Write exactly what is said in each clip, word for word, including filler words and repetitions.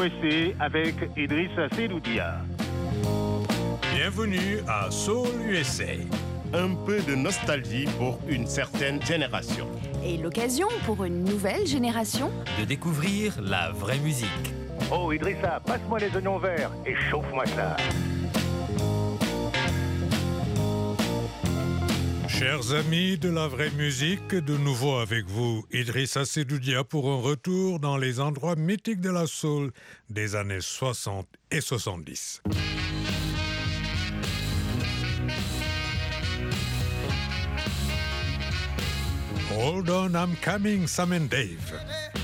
U S A avec Idrissa Seloudia. Bienvenue à Soul U S A. Un peu de nostalgie pour une certaine génération. Et l'occasion pour une nouvelle génération de découvrir la vraie musique. Oh Idrissa, passe-moi les oignons verts et chauffe-moi ça. Chers amis de la vraie musique, de nouveau avec vous, Idrissa Seloudia pour un retour dans les endroits mythiques de la soul des années soixante et soixante-dix. Hold on, I'm coming, Sam and Dave.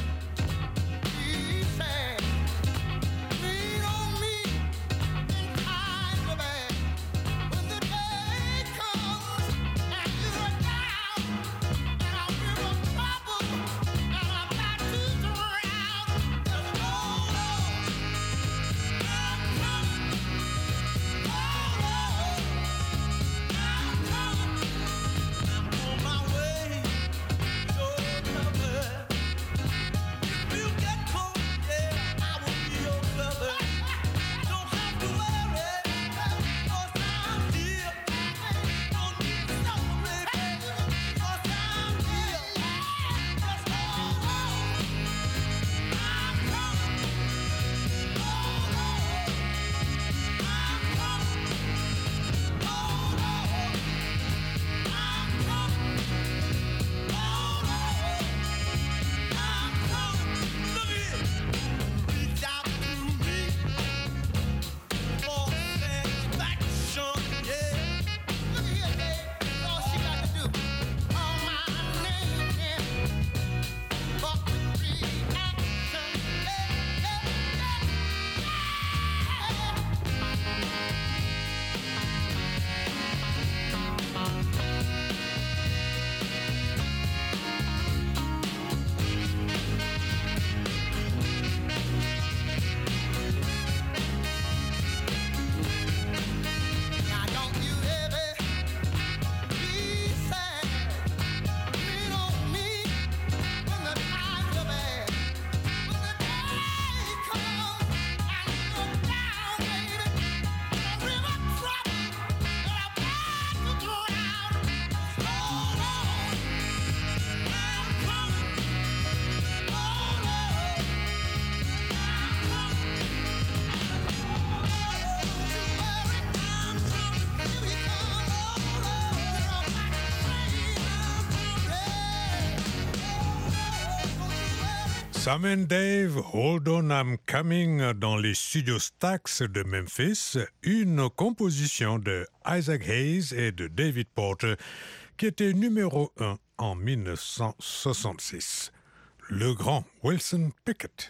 Sam and Dave, Hold on, I'm coming dans les studios Stax de Memphis, une composition de Isaac Hayes et de David Porter qui était numéro un en dix-neuf cent soixante-six. Le grand Wilson Pickett.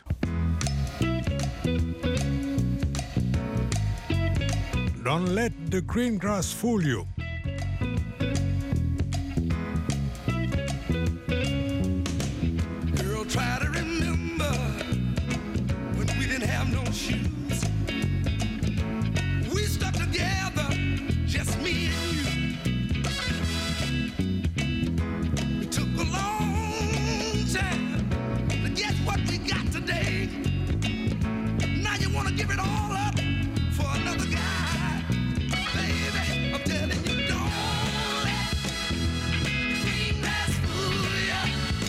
Don't let the green grass fool you. Girl, try to remember when we didn't have no shoes. We stuck together, just me and you. It took a long time to get what we got today. Now you wanna give it all up for another guy. Baby, I'm telling you, don't let the green grass fool ya.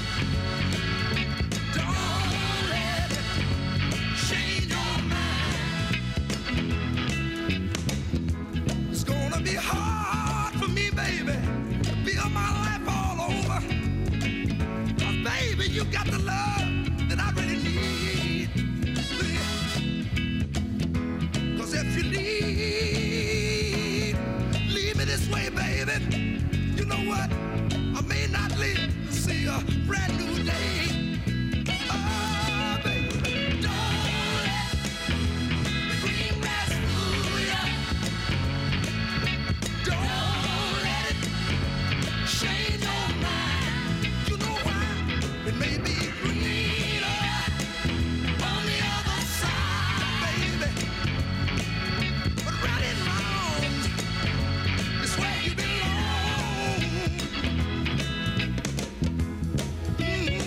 Don't let it change your mind. It's gonna be hard for me, baby, to build my life all over. 'Cause baby, you got the love that I really need. Cause if you leave, leave me this way, baby. You know what? I may not live to see a brand new day. Oh, baby, don't let the green grass fool ya. Don't let it change your mind. You know why? It may be greener on the other side, baby. But right and wrong is where you belong. Mm-hmm.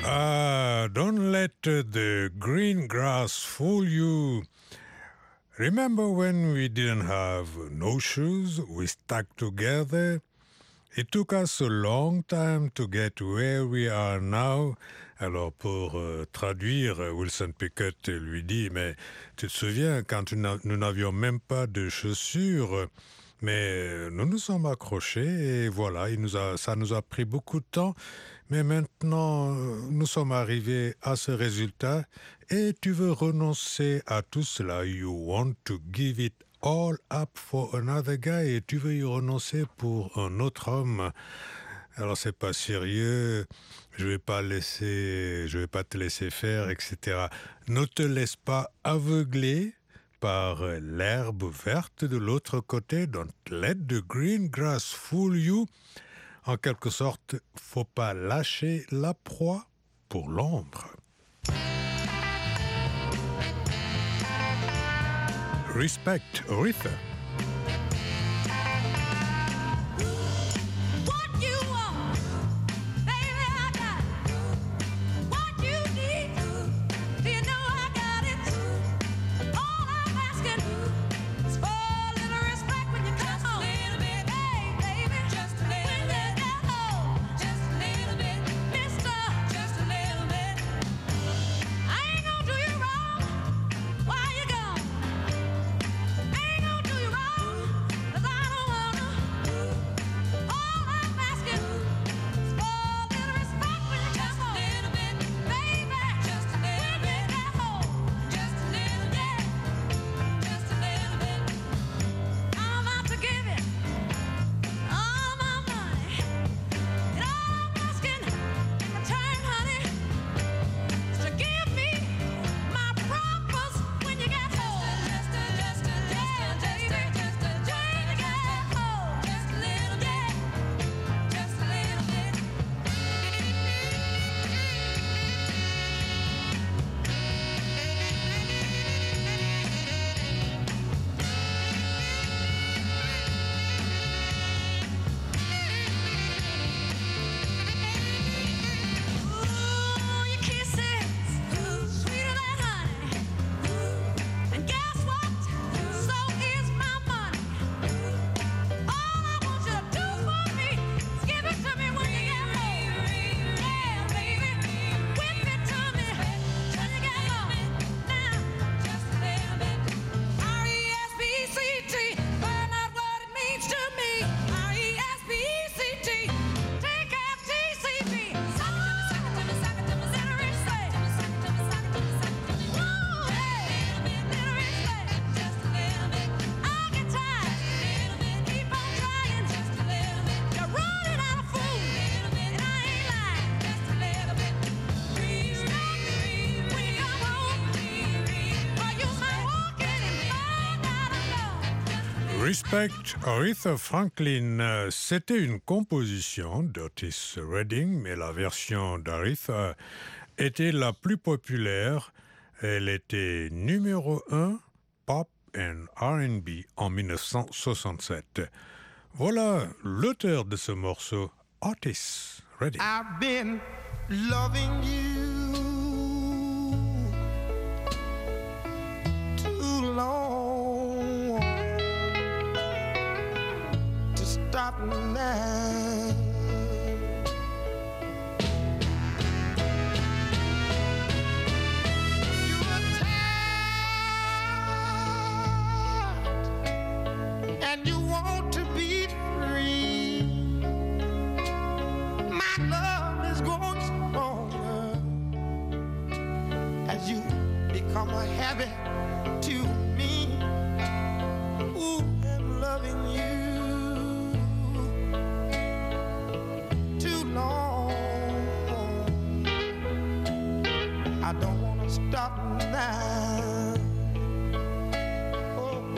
Uh, don't let the green grass fool you. Remember when we didn't have no shoes? We stuck together. It took us a long time to get where we are now. Alors pour euh, traduire, Wilson Pickett lui dit, mais tu te souviens quand nous n'avions même pas de chaussures, mais nous nous sommes accrochés et voilà, il nous a, ça nous a pris beaucoup de temps, mais maintenant nous sommes arrivés à ce résultat et tu veux renoncer à tout cela. You want to give it all up for another guy et tu veux y renoncer pour un autre homme. Alors c'est pas sérieux, je vais pas laisser, je vais pas te laisser faire, et cetera. Ne te laisse pas aveugler par l'herbe verte de l'autre côté. Don't let the green grass fool you. En quelque sorte, faut pas lâcher la proie pour l'ombre. Respect, Aretha. Respect, Aretha Franklin, c'était une composition d'Otis Redding, mais la version d'Aretha était la plus populaire. Elle était numéro un pop and R and B en dix-neuf cent soixante-sept. Voilà l'auteur de ce morceau, Otis Redding. I've been loving you too long to stop now. You're tired and you want to be free. My love is growing stronger as you become a habit to me. Ooh, I'm loving you too long. I don't want to stop now. Oh.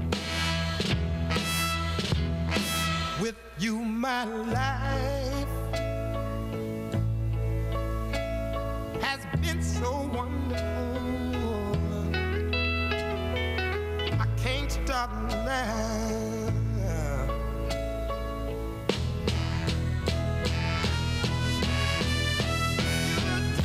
With you, my life has been so wonderful. I can't stop now. You're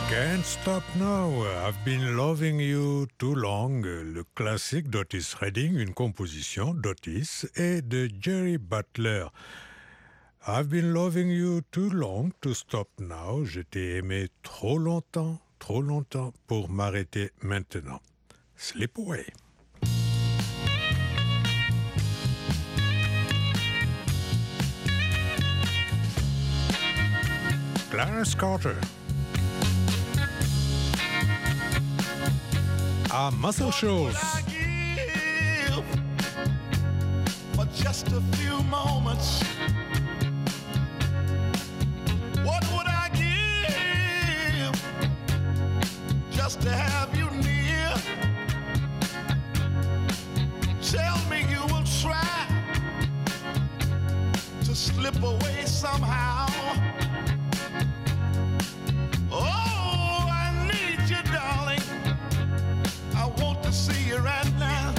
Can't Stop Now, I've Been Loving You Too Long, le classique d'Otis Redding, une composition d'Otis et de Jerry Butler. I've been loving you too long to stop now. Je t'ai aimé trop longtemps, trop longtemps pour m'arrêter maintenant. Slip Away. Clarence Carter. À Muscle Shoals. For just a few moments, what would I give just to have you near? Tell me you will try to slip away somehow. Oh, I need you, darling. I want to see you right now.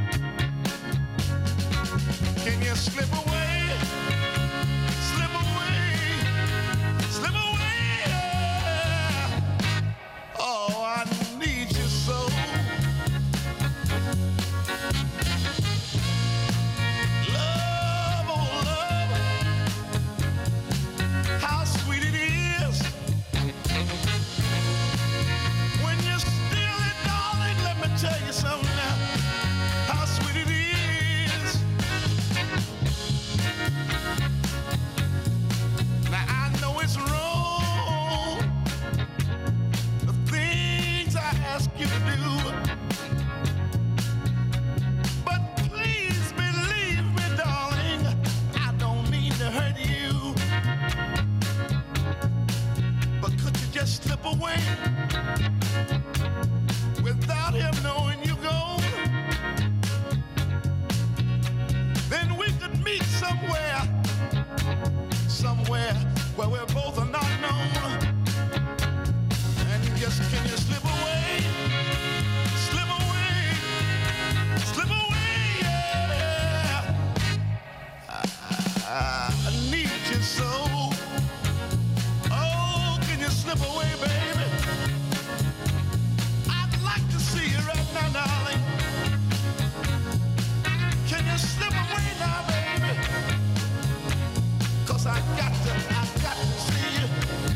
Can you slip away? Slip away. Slip away. Yeah. Oh, I need you so. Love, oh love. How sweet it is. When you're still it, darling, let me tell you something now. How sweet it is. Now I know it's wrong, the things I ask you to do, but please believe me, darling, I don't mean to hurt you. But could you just slip away without him knowing you gone? Then we could meet somewhere, somewhere where we're both are not known. And just can you slip away, slip away, slip away, yeah. I, I, I need you so. Oh, can you slip away, baby? I'd like to see you right now, darling. Can you slip away now, baby? Cause I got to, I got to see you.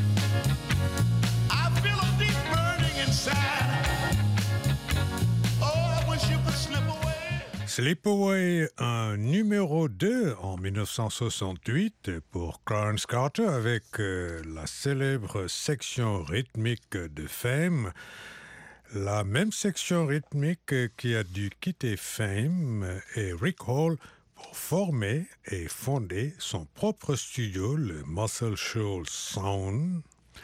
I feel a deep burning inside. Oh, I wish you could slip away. Slip Away, un numéro deux en dix-neuf cent soixante-huit pour Clarence Carter avec euh, la célèbre section rythmique de Fame, la même section rythmique qui a dû quitter Fame et Rick Hall pour former et fonder son propre studio, le Muscle Shoals Sound.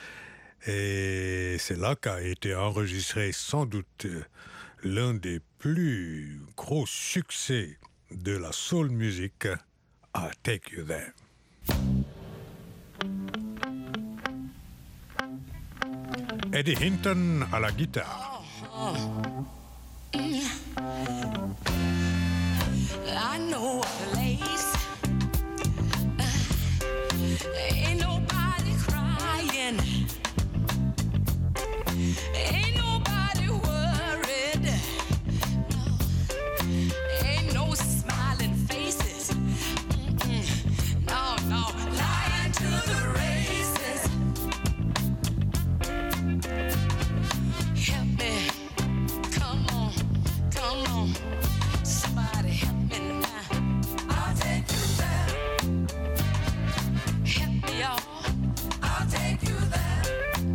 Et c'est là qu'a été enregistré sans doute l'un des plus gros succès de la soul music, I'll Take You There. Eddie Hinton à la guitare. I know a place. Uh, ain't nobody crying. Ain't nobody worried. No. Ain't no smiling faces. Mm-mm. No, no. Lying to the races. Help me. Come on. Come on. Somebody help me now. I'll take you there. Help me, y'all. I'll take you there.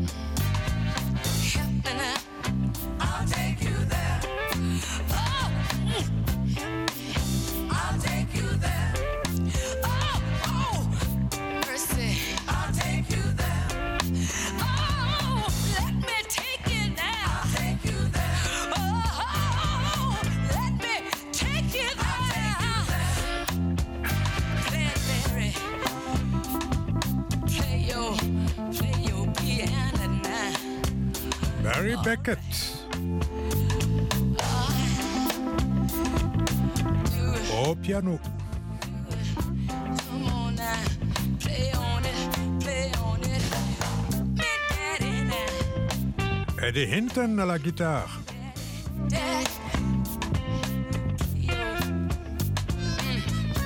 Help me now. I'll take you there. Oh, mm. Help me. I'll take you there. Oh, oh, mercy. I'll take you there. Oh, let me take you now. I'll take you there. Oh, let me take you there. Cranberry, play your, play your piano now. Barry Beckett. Au piano. Come on now, play on it, play on it. Me daddy now. Eddie Hinton à la guitare. Dad. Yeah. Mm.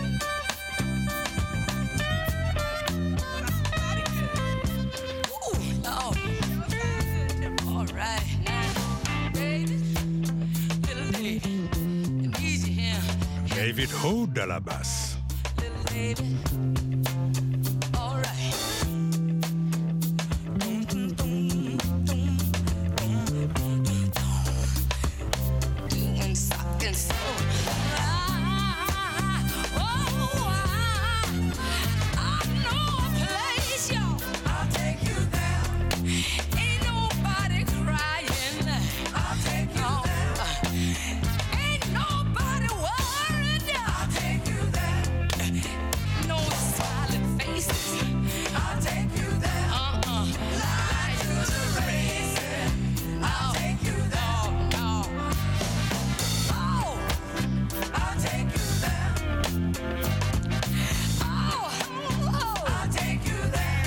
Ooh, oh. All right. Baby, little lady, easy here. David Hood à la basse. Little lady. All right. Dum, dum, dum, dum, dum, dum, dum. Doing something so. Ah, oh, ah, I know a place, y'all. I'll take you there. Ain't nobody crying. I'll take you there. Ain't nobody worried. I'll take you there. No silent faces. I'll take you there. Uh-uh. Lie to the races. I'll take you there. No, no. Oh, I'll take you there. Oh, oh, I'll take you there.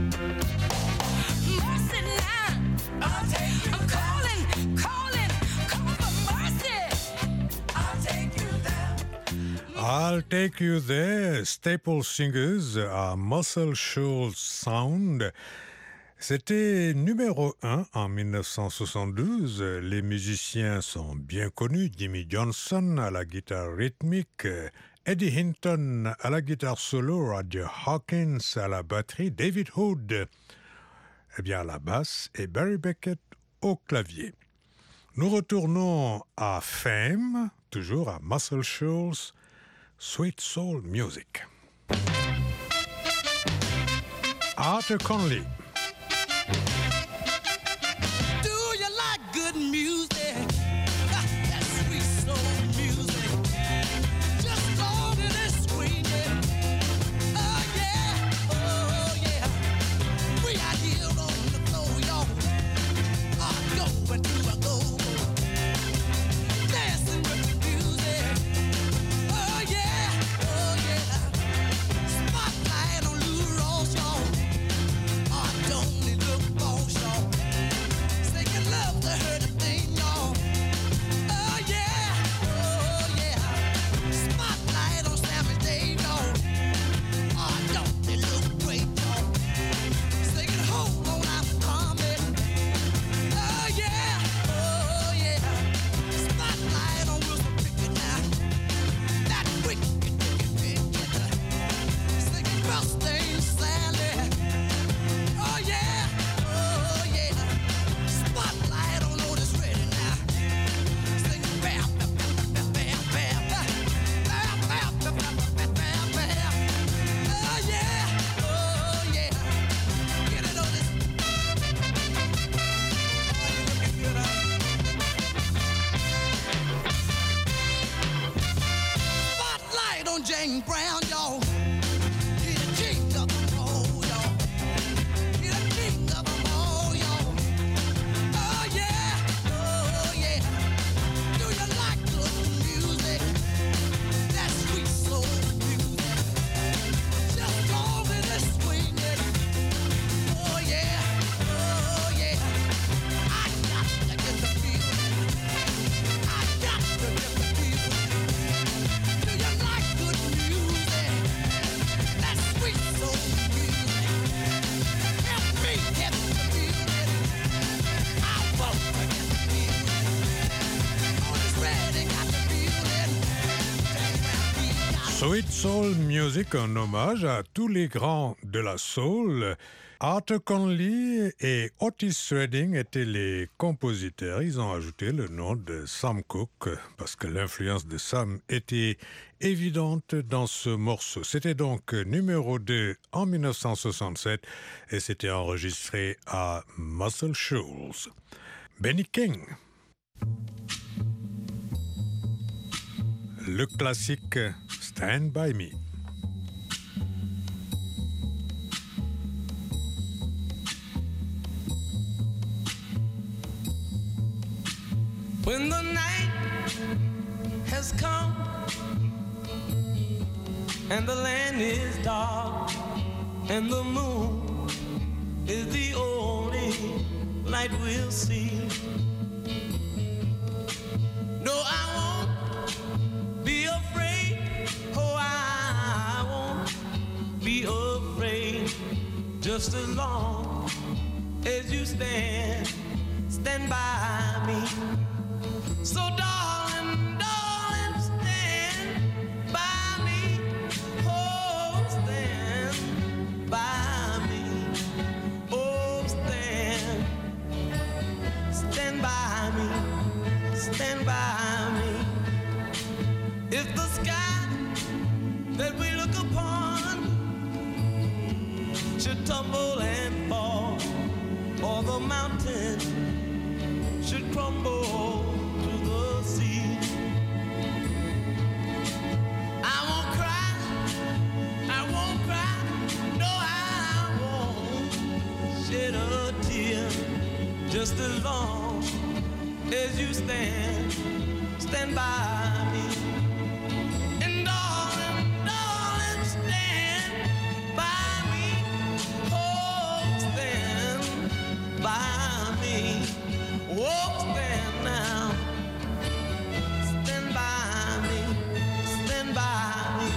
Mercy now. I'll take you I'm calling, calling, calling for mercy. I'll take you there. I'll Take You There, Staple Singers à Muscle Shoals Sound. C'était numéro un en dix-neuf cent soixante-douze. Les musiciens sont bien connus. Jimmy Johnson à la guitare rythmique, Eddie Hinton à la guitare solo, Roger Hawkins à la batterie, David Hood eh bien, à la basse et Barry Beckett au clavier. Nous retournons à Fame, toujours à Muscle Shoals, Sweet Soul Music. Arthur Conley. Do you like good music? Ah, that sweet soul music. Just long and it's swinging. Oh yeah, oh yeah. We out here on the floor, y'all. Ah, going to a go. Dancing with the music. Oh yeah, oh yeah. Spotlight on Lou Rawls, y'all. Ah, don't it look boss, y'all? Singing love to her the thing, y'all. Oh yeah, oh yeah. Spotlight on Sammy Dave, y'all. Ah, don't they look great, y'all? Singing hold on, I'm coming. Oh yeah, oh yeah. Spotlight on Wilson Pickett now. That wicked, wicked, wicked. Singing Rustin Sally. Oh yeah, oh yeah. Spotlight on Otis Redding now. Singing bam, bam, bam, bam, bam, bam, bam, bam, bam, bam, bam, bam, bam. Oh yeah, oh yeah. Get it, Otis. Looking good, huh? Spotlight on James Brown, y'all. He the king of them all, y'all. He the king of them all, y'all. Oh yeah, oh yeah. Do you like good music? That sweet soul music. Just long and it's swinging. Oh yeah, oh yeah. I got to get the feeling. I got to get the feeling. Do you like good music? That sweet soul music. Help me get the feeling. I won't forget the feeling. Otis Redding got the feeling. He got Sweet Soul Music, un hommage à tous les grands de la soul. Arthur Conley et Otis Redding étaient les compositeurs. Ils ont ajouté le nom de Sam Cooke parce que l'influence de Sam était évidente dans ce morceau. C'était donc numéro deux en dix-neuf cent soixante-sept et c'était enregistré à Muscle Shoals. Benny King. Le classique Stand By Me. When the night has come and the land is dark and the moon is the only light we'll see, long as you stand, stand by me. So darling, darling, stand by me. Oh, stand by me. Oh, stand, stand by me, stand by me. If the sky that we look upon should tumble and fall, or the mountain should crumble to the sea, I won't cry, I won't cry, no, I won't shed a tear, just as long as you stand, stand by me. And darling, darling, stand by me. Oh, stand by me. Oh, stand now. Stand by me. Stand by me.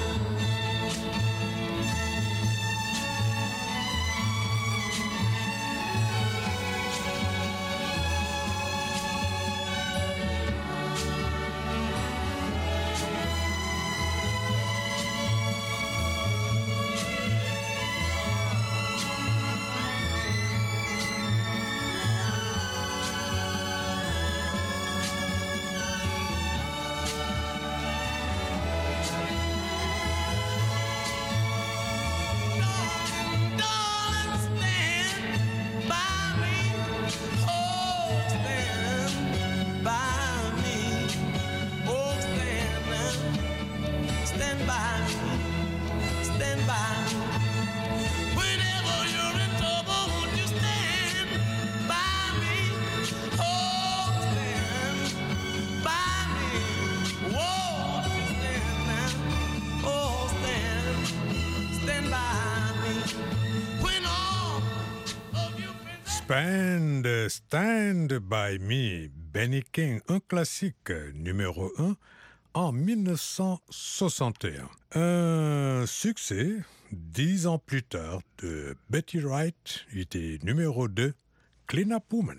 Darling, stand by me. Oh, stand by me. Oh, stand now. Stand by me. Stand by me. Whenever you're in trouble, won't you stand by me? Oh, stand by me. Won't you stand now? Oh, stand, stand by me. When all of you Stand, Stand by Me, Benny King, un classique numéro un en mille neuf cent soixante et un. Un succès dix ans plus tard de Betty Wright, il était numéro deux, Clean Up Woman.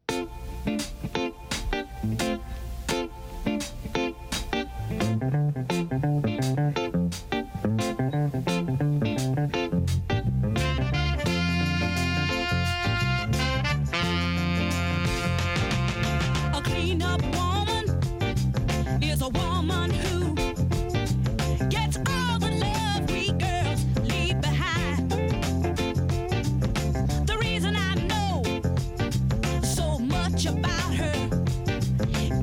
A clean-up woman is a woman who gets all the love we girls leave behind. The reason I know so much about her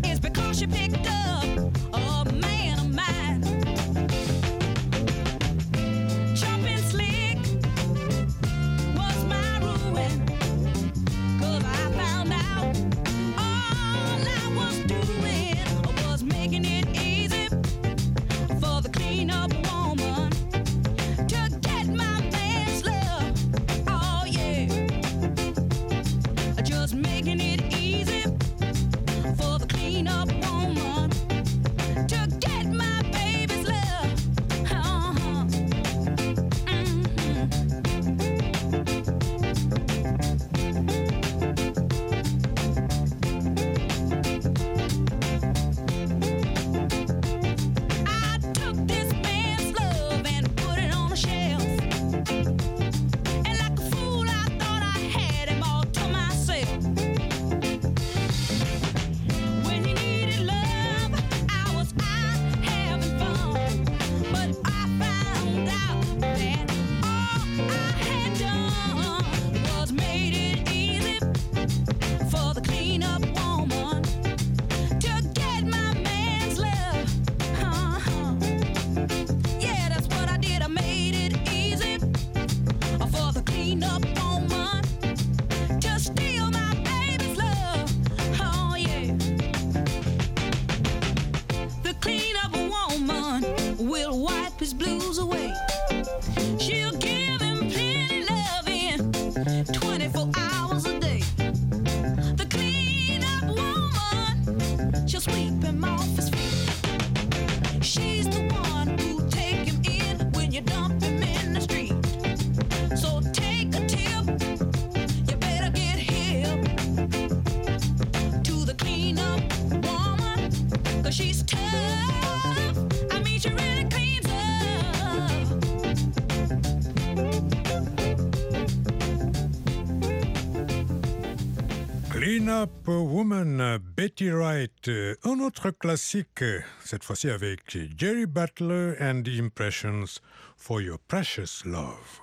Clean Up Woman, Betty Wright, un autre classique, cette fois-ci avec Jerry Butler and the Impressions, For Your Precious Love.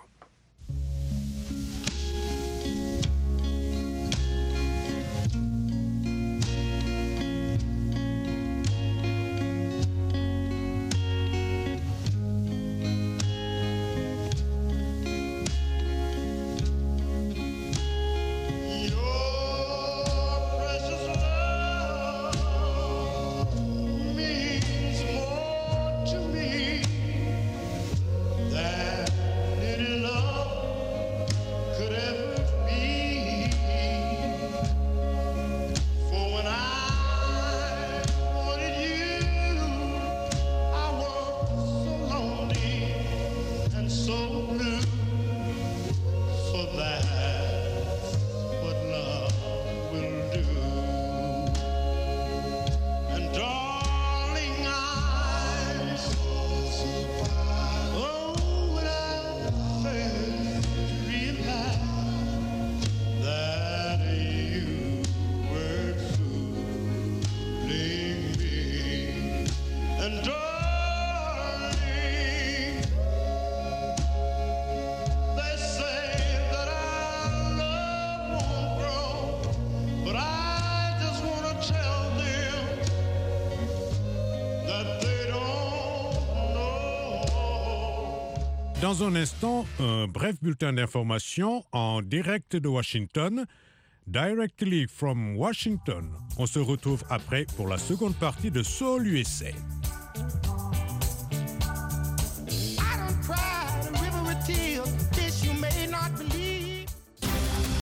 Dans un instant, un bref bulletin d'information en direct de Washington. Directly from Washington. On se retrouve après pour la seconde partie de Soul U S A.